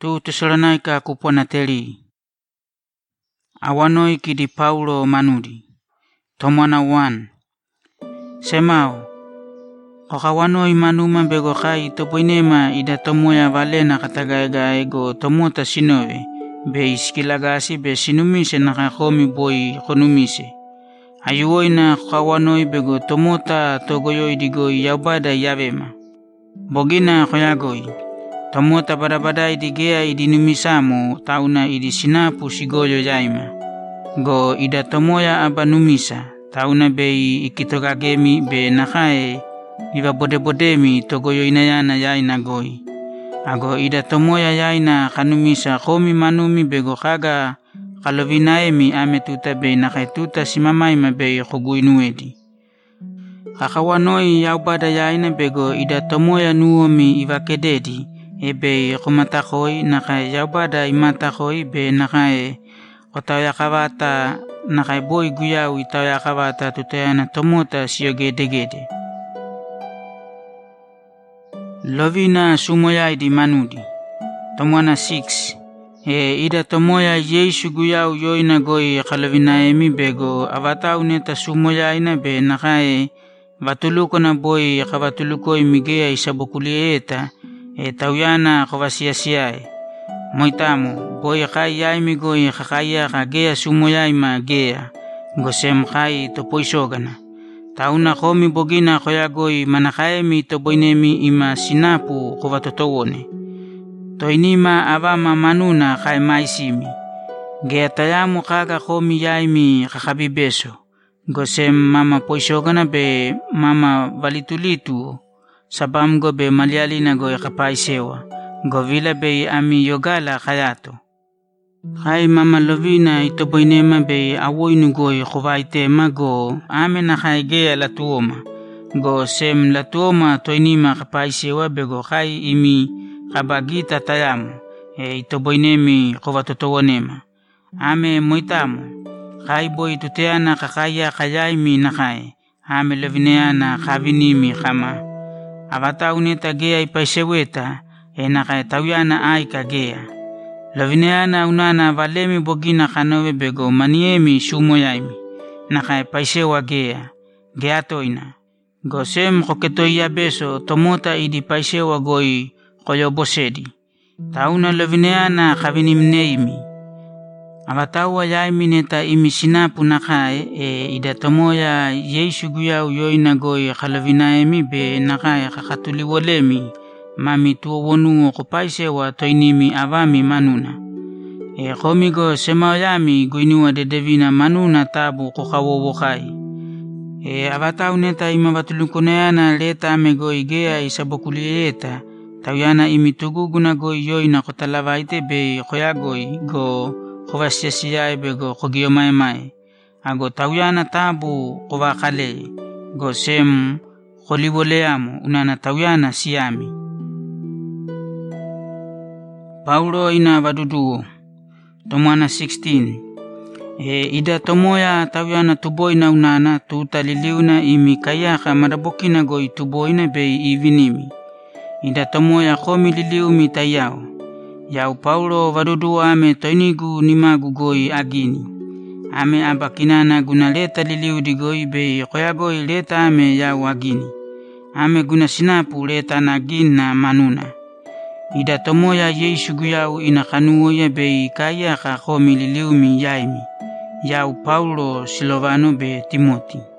Tu Tesalonaika kupona teli. Awanoi kidi Paulo manudi. Tomwana 1. Semao. Okawanoi manuma bego kai topoinema ida tomoya valena katagaega ego tomota sinove. Be iskilagasi be sinumise nakakomi boy konumise. Ayuoina kawanoi bego tomota togoyoi digoi yaubada yavema. Bogina koyagoi. Tomota badabada idigea idinumisamu tauna idisinapu sigoyo yaima. Go ida tomoya abanumisa tauna bei ikitogagemi be nakae iwa bodebodemi togoyo inayana yaina goi. Ago ida tomoya yaina kanumisa komi manumi bego kaga kalovinaemi ametuta be nakaituta simamaima be koguinuedi. Kakawanoi yaubada yaina bego ida tomoya nuomi iwa kededi. Ebe kumatakoi nakae yaubada imatakoi be nakae kotaya kawata nakae boy guyau itaya kawata tutayana tomota siogedegede. Lovina sumoya di manudi. Tomwana 6. Ida tomoya Yesu guyau yoina goi kalovina emi bego avatau neta sumoya ina be nakae vatuluko na boy kavatuluko imigea isabokulieta. Tauyana kovasiasiae. Moitamo, boy kai yaimi goi kakaya kagea sumoyaima gea. Gosem kai topoisogana. Tauna komi bogina koyagoi manakaemi toboinemi ima sinapu kovatotowone. Toinima avama manuna kai maisimi. Gea tayamu kaga komi yaimi kakabibeso. Gosem mama poisogana be mama valitulitu. Sabam go be maliali na go yakapaisewa. Go vila be ami yogala kayato. Hai mama lovina itoboinema be awoinu go yakuvaitema go ame na kaigea latuoma. Go sem latuoma toinima kapaisewa be go kai imi kabagita tayamu. Itoboinemi kuvatotowonema. Ame moitamo. Kai boy tuteana kakaya kayaimi na kai. Ame lovineana kavinimi kama. Avatau neta gea ipaiseweta, nakae tauyana aika gea. Lovineana unana valemi bogina kanove bego maniemi sumoyaimi, nakae paisewa gea, gea toina. Gosem koketoia beso tomota idi paisewa goi koyobosedi. Tauna lovineana kavinimneimi. Avataua yaimi neta imi sinapu nakae ida tomoya Yesu guyau yoina goi kalovinaemi be nakae kakatuliwolemi mami tuowonu kopaisewa toinimi avami manuna. Komigo semaoyami guinua de devina manuna tabu kokawowokai. Avatau neta ima vatulukoneana leta ame goi gea isabokulieta tauyana imi tuguguna goi yoina kotalavaite be koyagoi go kovasiasiae bego kogiomaemae. Ago tauyana tabu kovakale. Go sem koliwoleamu unana tauyana siami. Paulo ina vaduduo. Tomwana 16. Ida tomoya tauyana tuboina unana tutaliliuna imi kayaka marabokina goi tuboina bei ivinimi. Ida tomoya komi liliumi tayao. Yau Paulo vadudu ame toinigu nimagu goi agini. Ame abakinana guna leta liliu digoi bei koyagoi leta ame yau agini. Ame guna sinapu leta nagin na manuna. Ida tomoya Yesu guyau inakanuoya bei kaya kakomi liliumi yaimi. Yau Paulo Silovano be Timoti.